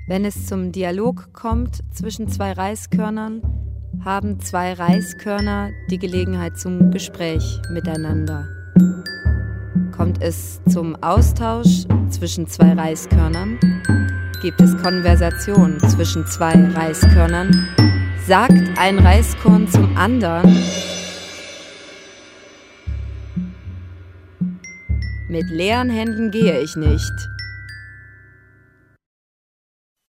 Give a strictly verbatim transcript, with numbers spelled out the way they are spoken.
Wenn es zum Dialog kommt zwischen zwei Reiskörnern, haben zwei Reiskörner die Gelegenheit zum Gespräch miteinander. Kommt es zum Austausch zwischen zwei Reiskörnern, gibt es Konversation zwischen zwei Reiskörnern, sagt ein Reiskorn zum anderen: Mit leeren Händen gehe ich nicht.